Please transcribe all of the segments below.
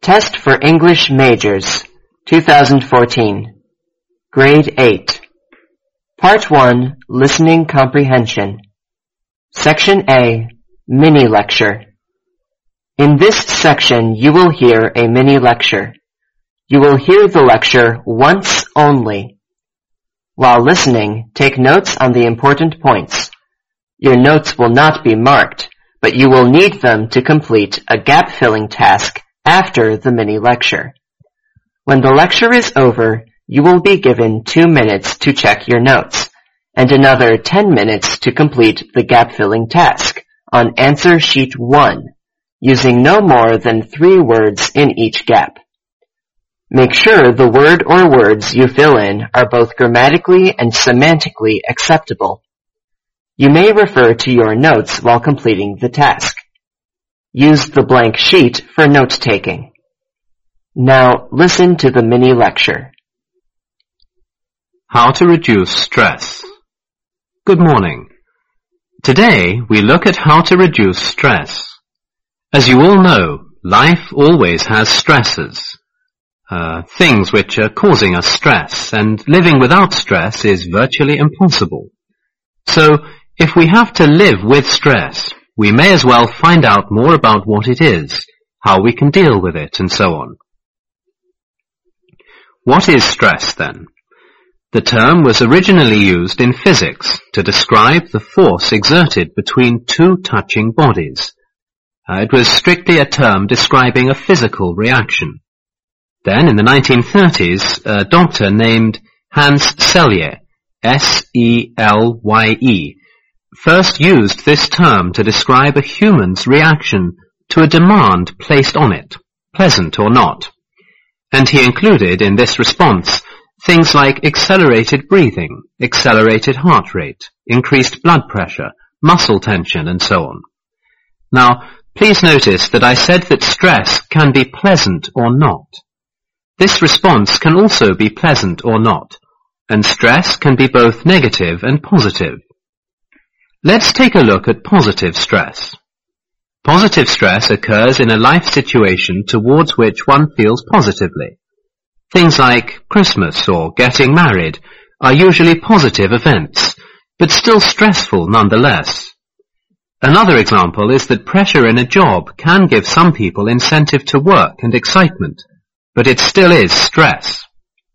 Test for English Majors, 2014, Grade 8. Part 1, Listening Comprehension. Section A, Mini Lecture. In this section, you will hear a mini lecture. You will hear the lecture once only. While listening, take notes on the important points. Your notes will not be marked, but you will need them to complete a gap-filling task after the mini lecture. When the lecture is over, you will be given 2 minutes to check your notes, and another 10 minutes to complete the gap-filling task on answer sheet 1, using no more than 3 words in each gap. Make sure the word or words you fill in are both grammatically and semantically acceptable. You may refer to your notes while completing the task. Use the blank sheet for note-taking. Now listen to the mini lecture. How to reduce stress. Good morning. Today we look at how to reduce stress. As you all know, life always has stresses. Things which are causing us stress, and living without stress is virtually impossible. So, if we have to live with stress, we may as well find out more about what it is, how we can deal with it, and so on. What is stress, then? The term was originally used in physics to describe the force exerted between two touching bodies. It was strictly a term describing a physical reaction. Then, in the 1930s, a doctor named Hans Selye, S-E-L-Y-E, first used this term to describe a human's reaction to a demand placed on it, pleasant or not. And he included in this response things like accelerated breathing, accelerated heart rate, increased blood pressure, muscle tension, and so on. Now, please notice that I said that stress can be pleasant or not. This response can also be pleasant or not, and stress can be both negative and positive. Let's take a look at positive stress. Positive stress occurs in a life situation towards which one feels positively. Things like Christmas or getting married are usually positive events, but still stressful nonetheless. Another example is that pressure in a job can give some people incentive to work and excitement, but it still is stress.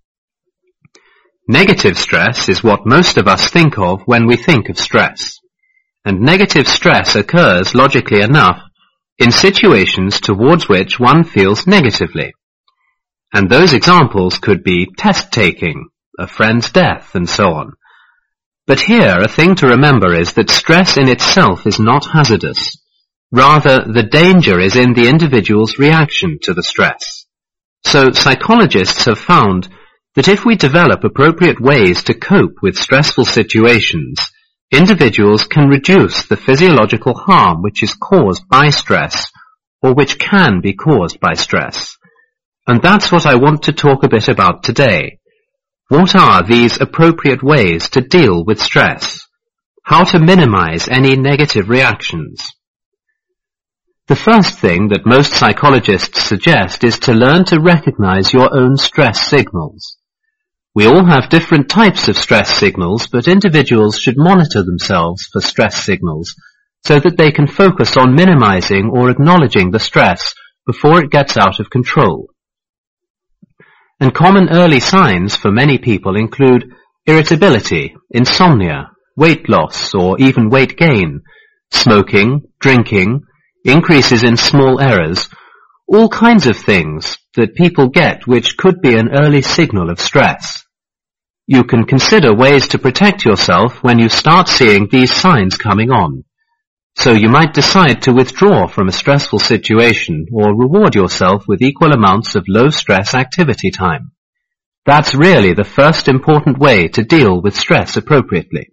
Negative stress is what most of us think of when we think of stress. And negative stress occurs, logically enough, in situations towards which one feels negatively. And those examples could be test-taking, a friend's death, and so on. But here, a thing to remember is that stress in itself is not hazardous. Rather, the danger is in the individual's reaction to the stress. So psychologists have found that if we develop appropriate ways to cope with stressful situations, individuals can reduce the physiological harm which is caused by stress, or which can be caused by stress. And that's what I want to talk a bit about today. What are these appropriate ways to deal with stress? How to minimize any negative reactions? The first thing that most psychologists suggest is to learn to recognize your own stress signals. We all have different types of stress signals, but individuals should monitor themselves for stress signals so that they can focus on minimizing or acknowledging the stress before it gets out of control. And common early signs for many people include irritability, insomnia, weight loss or even weight gain, smoking, drinking, increases in small errors, all kinds of things that people get which could be an early signal of stress. You can consider ways to protect yourself when you start seeing these signs coming on. So you might decide to withdraw from a stressful situation or reward yourself with equal amounts of low-stress activity time. That's really the first important way to deal with stress appropriately.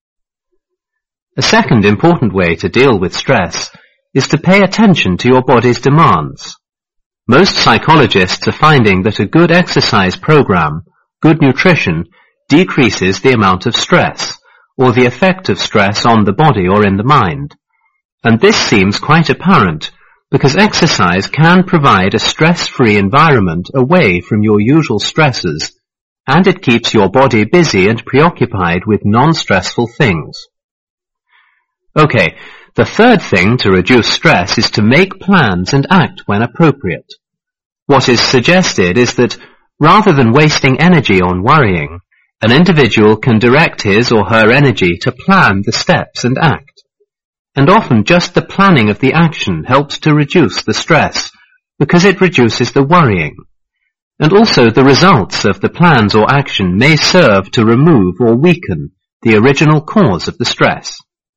A second important way to deal with stress is to pay attention to your body's demands. Most psychologists are finding that a good exercise program, good nutrition, decreases the amount of stress, or the effect of stress on the body or in the mind. And this seems quite apparent because exercise can provide a stress-free environment away from your usual stresses, and it keeps your body busy and preoccupied with non-stressful things. Okay, the third thing to reduce stress is to make plans and act when appropriate. What is suggested is that rather than wasting energy on worrying, an individual can direct his or her energy to plan the steps and act. And often just the planning of the action helps to reduce the stress, because it reduces the worrying. And also the results of the plans or action may serve to remove or weaken the original cause of the stress.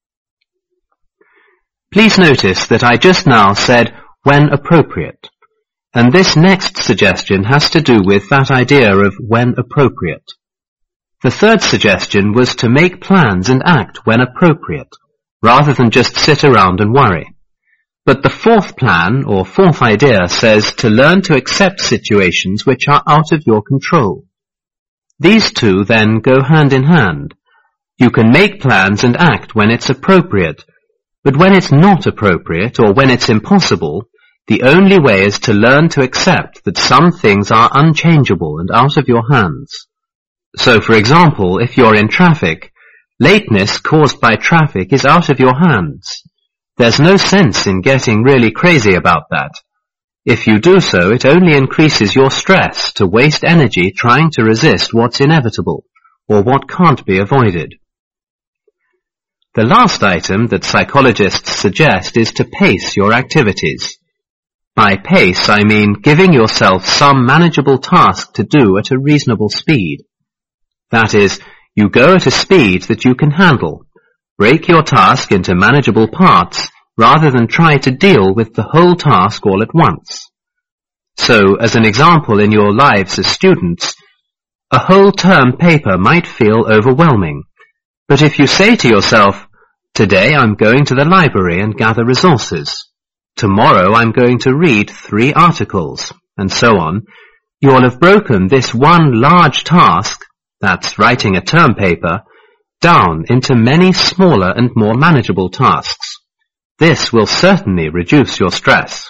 Please notice that I just now said when appropriate, and this next suggestion has to do with that idea of when appropriate. The third suggestion was to make plans and act when appropriate, rather than just sit around and worry. But the fourth plan, or fourth idea, says to learn to accept situations which are out of your control. These two then go hand in hand. You can make plans and act when it's appropriate, but when it's not appropriate or when it's impossible, the only way is to learn to accept that some things are unchangeable and out of your hands. So, for example, if you're in traffic, lateness caused by traffic is out of your hands. There's no sense in getting really crazy about that. If you do so, it only increases your stress to waste energy trying to resist what's inevitable, or what can't be avoided. The last item that psychologists suggest is to pace your activities. By pace, I mean giving yourself some manageable task to do at a reasonable speed. That is, you go at a speed that you can handle. Break your task into manageable parts rather than try to deal with the whole task all at once. So, as an example in your lives as students, a whole term paper might feel overwhelming. But if you say to yourself, today I'm going to the library and gather resources, tomorrow I'm going to read 3 articles, and so on, you'll have broken this one large task, that's writing a term paper, down into many smaller and more manageable tasks. This will certainly reduce your stress.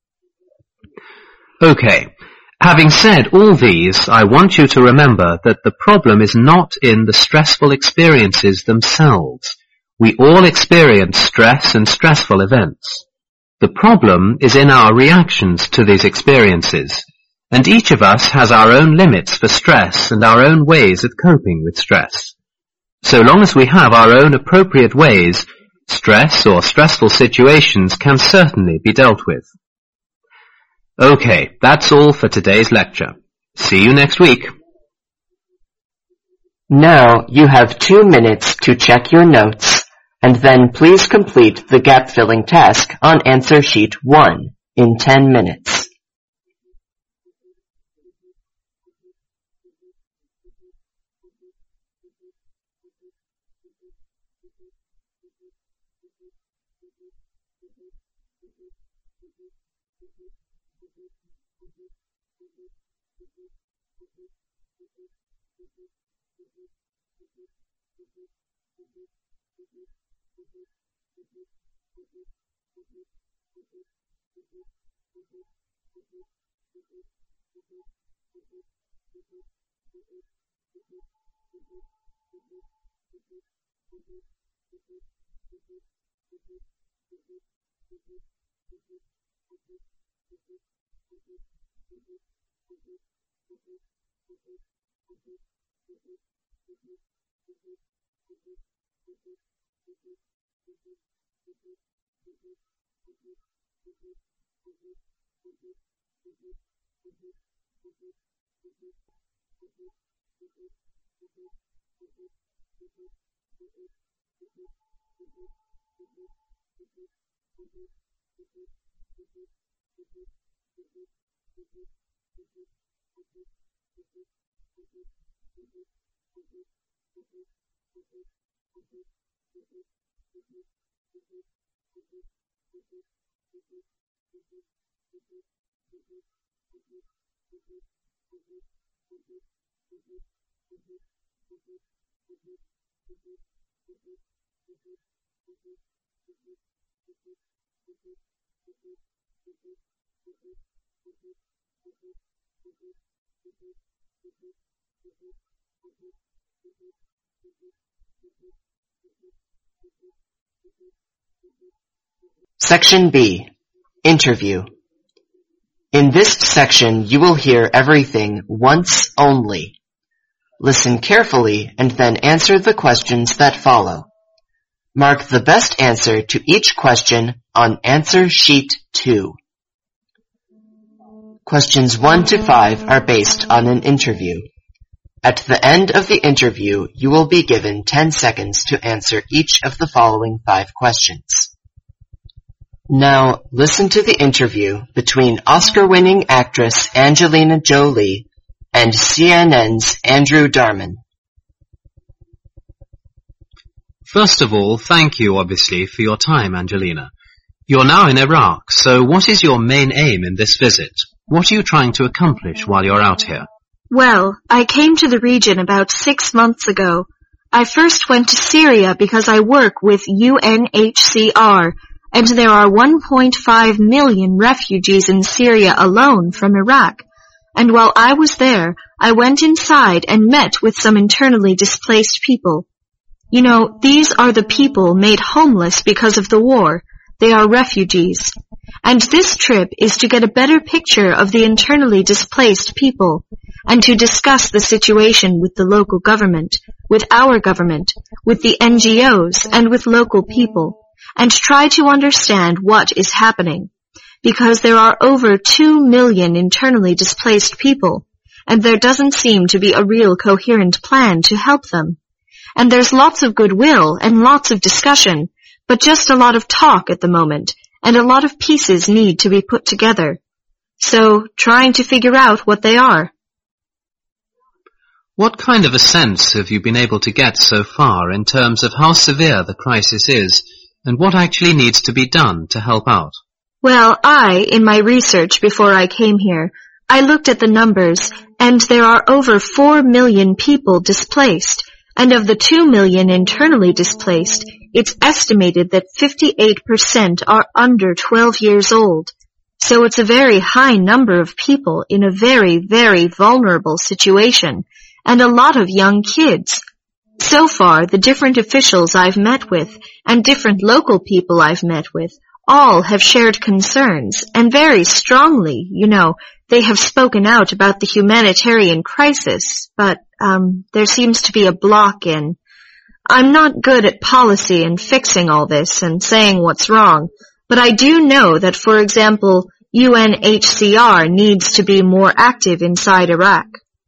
Okay, having said all these, I want you to remember that the problem is not in the stressful experiences themselves. We all experience stress and stressful events. The problem is in our reactions to these experiences, and each of us has our own limits for stress and our own ways of coping with stress. So long as we have our own appropriate ways, stress or stressful situations can certainly be dealt with. Okay, that's all for today's lecture. See you next week. Now you have 2 minutes to check your notes, and then please complete the gap-filling task on answer sheet 1 in 10 minutes. Section B. Interview. In this section, you will hear everything once only. Listen carefully and then answer the questions that follow. Mark the best answer to each question on Answer Sheet 2. Questions 1 to 5 are based on an interview. At the end of the interview, you will be given 10 seconds to answer each of the following 5 questions. Now, listen to the interview between Oscar-winning actress Angelina Jolie and CNN's Andrew Darman. First of all, thank you, obviously, for your time, Angelina. You're now in Iraq, so what is your main aim in this visit? What are you trying to accomplish while you're out here? Well, I came to the region about 6 months ago. I first went to Syria because I work with UNHCR, and there are 1.5 million refugees in Syria alone from Iraq. And while I was there, I went inside and met with some internally displaced people. You know, these are the people made homeless because of the war. They are refugees. And this trip is to get a better picture of the internally displaced people, and to discuss the situation with the local government, with our government, with the NGOs, and with local people, and try to understand what is happening. Because there are over 2 million internally displaced people, and there doesn't seem to be a real coherent plan to help them. And there's lots of goodwill and lots of discussion, but just a lot of talk at the moment, and a lot of pieces need to be put together. So, trying to figure out what they are. What kind of a sense have you been able to get so far in terms of how severe the crisis is, and what actually needs to be done to help out? Well, in my research before I came here, I looked at the numbers, and there are over 4 million people displaced, and of the 2 million internally displaced, it's estimated that 58% are under 12 years old. So it's a very high number of people in a very, very vulnerable situation, and a lot of young kids. So far, the different officials I've met with, and different local people I've met with, all have shared concerns, and very strongly, they have spoken out about the humanitarian crisis, but there seems to be a block in. I'm not good at policy and fixing all this and saying what's wrong, but I do know that, for example, UNHCR needs to be more active inside Iraq.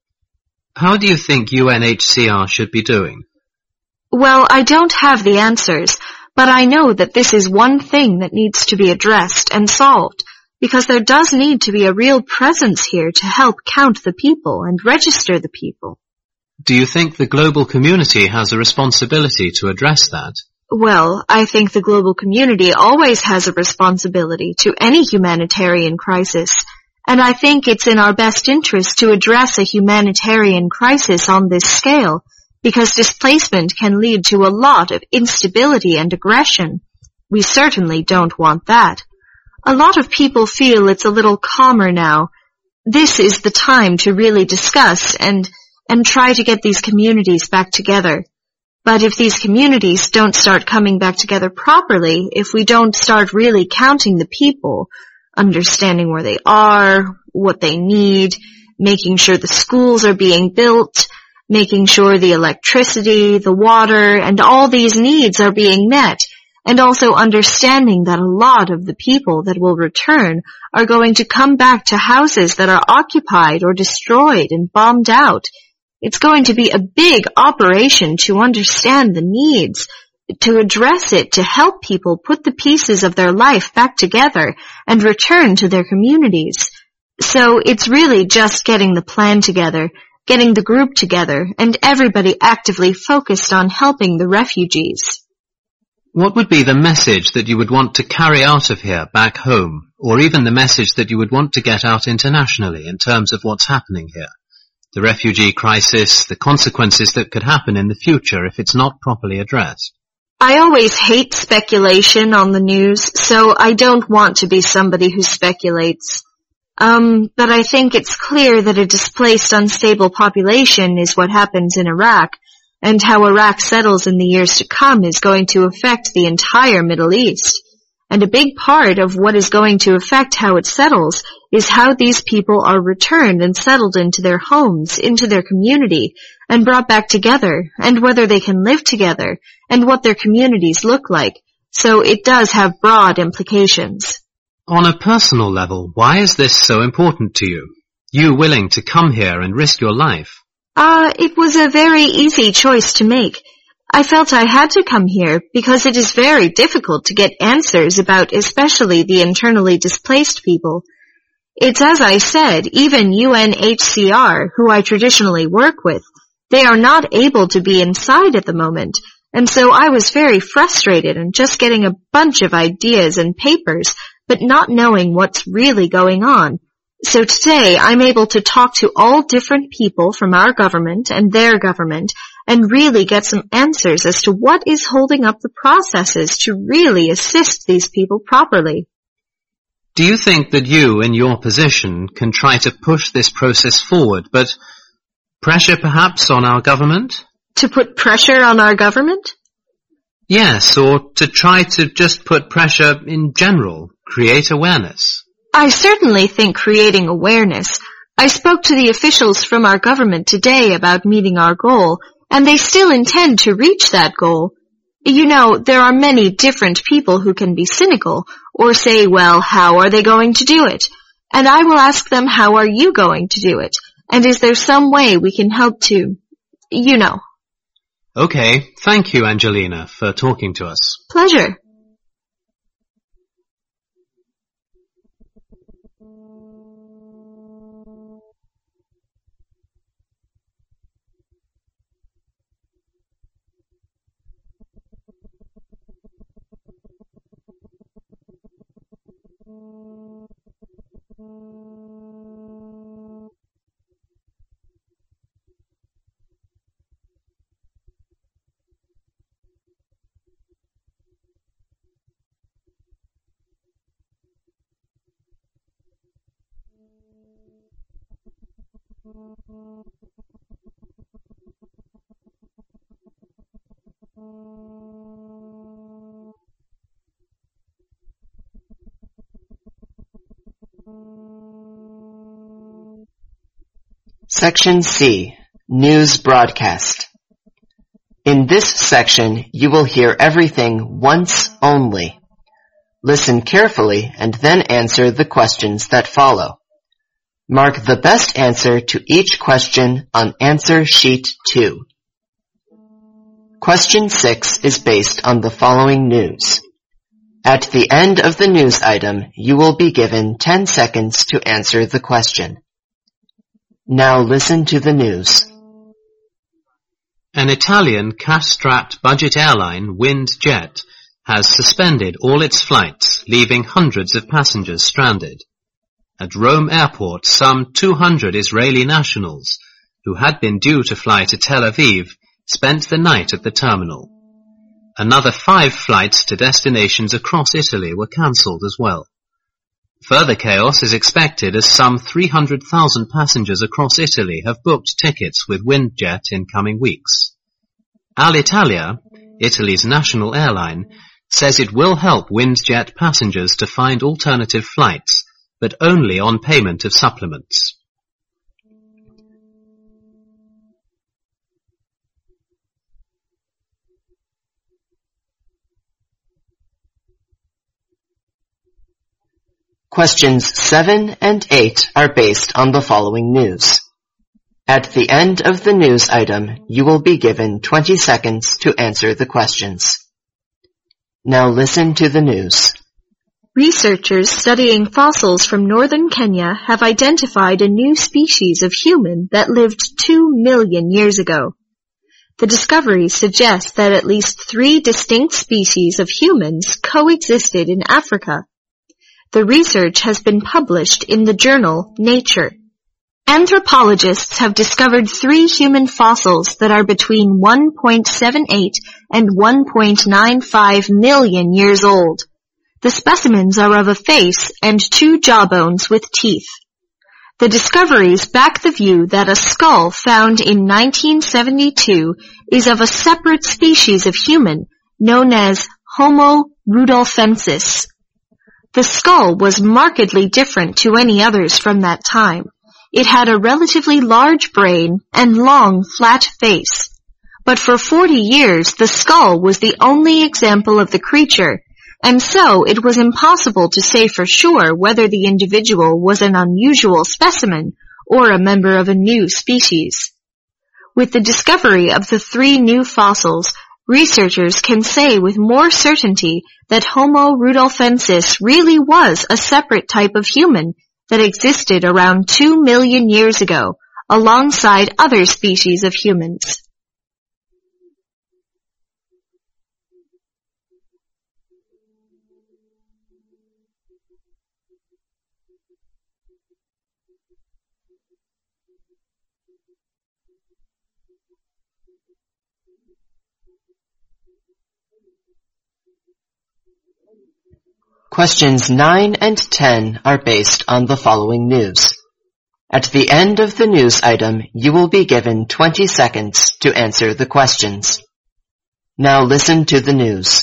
How do you think UNHCR should be doing? Well, I don't have the answers, but I know that this is one thing that needs to be addressed and solved, because there does need to be a real presence here to help count the people and register the people. Do you think the global community has a responsibility to address that? Well, I think the global community always has a responsibility to any humanitarian crisis, and I think it's in our best interest to address a humanitarian crisis on this scale, because displacement can lead to a lot of instability and aggression. We certainly don't want that. A lot of people feel it's a little calmer now. This is the time to really discuss and try to get these communities back together. But if these communities don't start coming back together properly, if we don't start really counting the people, understanding where they are, what they need, making sure the schools are being built, making sure the electricity, the water, and all these needs are being met, and also understanding that a lot of the people that will return are going to come back to houses that are occupied or destroyed and bombed out. It's going to be a big operation to understand the needs, to address it, to help people put the pieces of their life back together and return to their communities. So it's really just getting the plan together, getting the group together, and everybody actively focused on helping the refugees. What would be the message that you would want to carry out of here back home, or even the message that you would want to get out internationally in terms of what's happening here? The refugee crisis, the consequences that could happen in the future if it's not properly addressed. I always hate speculation on the news, so I don't want to be somebody who speculates. But I think it's clear that a displaced, unstable population is what happens in Iraq, and how Iraq settles in the years to come is going to affect the entire Middle East. And a big part of what is going to affect how it settles is how these people are returned and settled into their homes, into their community, and brought back together, and whether they can live together, and what their communities look like. So it does have broad implications. On a personal level, why is this so important to you? You willing to come here and risk your life? It was a very easy choice to make. I felt I had to come here because it is very difficult to get answers about especially the internally displaced people. It's as I said, even UNHCR, who I traditionally work with, they are not able to be inside at the moment, and so I was very frustrated and just getting a bunch of ideas and papers, but not knowing what's really going on. So today I'm able to talk to all different people from our government and their government and really get some answers as to what is holding up the processes to really assist these people properly. Do you think that you, in your position, can try to push this process forward, but pressure perhaps on our government? To put pressure on our government? Yes, or to try to just put pressure in general, create awareness. I certainly think creating awareness. I spoke to the officials from our government today about meeting our goal, and they still intend to reach that goal. You know, there are many different people who can be cynical, or say, well, how are they going to do it? And I will ask them, how are you going to do it? And is there some way we can help to, you know? Okay, thank you, Angelina, for talking to us. Pleasure. Section C, News Broadcast. In this section, you will hear everything once only. Listen carefully and then answer the questions that follow. Mark the best answer to each question on Answer Sheet 2. Question 6 is based on the following news. At the end of the news item, you will be given 10 seconds to answer the question. Now listen to the news. An Italian cash-strapped budget airline, WindJet, has suspended all its flights, leaving hundreds of passengers stranded. At Rome Airport, some 200 Israeli nationals, who had been due to fly to Tel Aviv, spent the night at the terminal. Another 5 flights to destinations across Italy were cancelled as well. Further chaos is expected as some 300,000 passengers across Italy have booked tickets with WindJet in coming weeks. Alitalia, Italy's national airline, says it will help WindJet passengers to find alternative flights, but only on payment of supplements. Questions 7 and 8 are based on the following news. At the end of the news item, you will be given 20 seconds to answer the questions. Now listen to the news. Researchers studying fossils from northern Kenya have identified a new species of human that lived 2 million years ago. The discovery suggests that at least 3 distinct species of humans coexisted in Africa. The research has been published in the journal Nature. Anthropologists have discovered 3 human fossils that are between 1.78 and 1.95 million years old. The specimens are of a face and 2 jawbones with teeth. The discoveries back the view that a skull found in 1972 is of a separate species of human known as Homo rudolfensis. The skull was markedly different to any others from that time. It had a relatively large brain and long, flat face. But for 40 years, the skull was the only example of the creature, and so it was impossible to say for sure whether the individual was an unusual specimen or a member of a new species. With the discovery of the 3 new fossils, researchers can say with more certainty that Homo rudolfensis really was a separate type of human that existed around 2 million years ago, alongside other species of humans. Questions 9 and 10 are based on the following news. At the end of the news item, you will be given 20 seconds to answer the questions. Now listen to the news.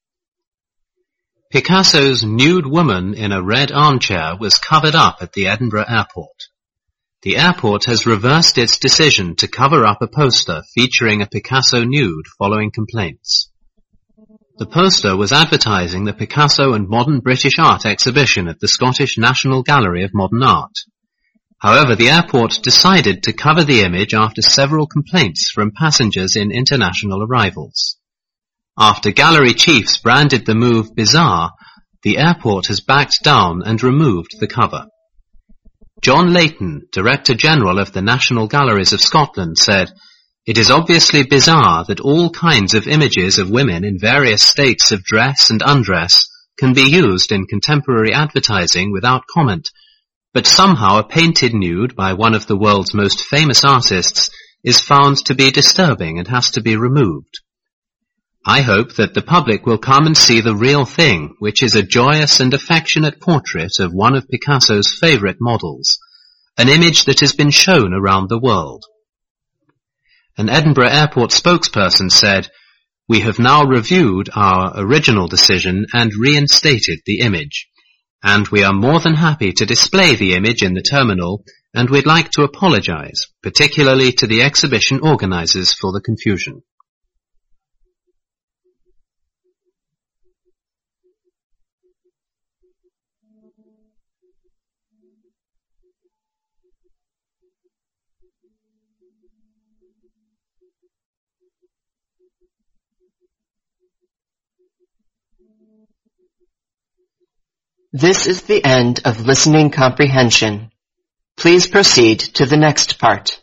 Picasso's nude woman in a red armchair was covered up at the Edinburgh airport. The airport has reversed its decision to cover up a poster featuring a Picasso nude following complaints. The poster was advertising the Picasso and Modern British Art exhibition at the Scottish National Gallery of Modern Art. However, the airport decided to cover the image after several complaints from passengers in international arrivals. After gallery chiefs branded the move bizarre, the airport has backed down and removed the cover. John Layton, Director General of the National Galleries of Scotland, said, "It is obviously bizarre that all kinds of images of women in various states of dress and undress can be used in contemporary advertising without comment, but somehow a painted nude by one of the world's most famous artists is found to be disturbing and has to be removed. I hope that the public will come and see the real thing, which is a joyous and affectionate portrait of one of Picasso's favorite models, an image that has been shown around the world." An Edinburgh airport spokesperson said, "We have now reviewed our original decision and reinstated the image, and we are more than happy to display the image in the terminal, and we'd like to apologize, particularly to the exhibition organizers for the confusion." This is the end of listening comprehension. Please proceed to the next part.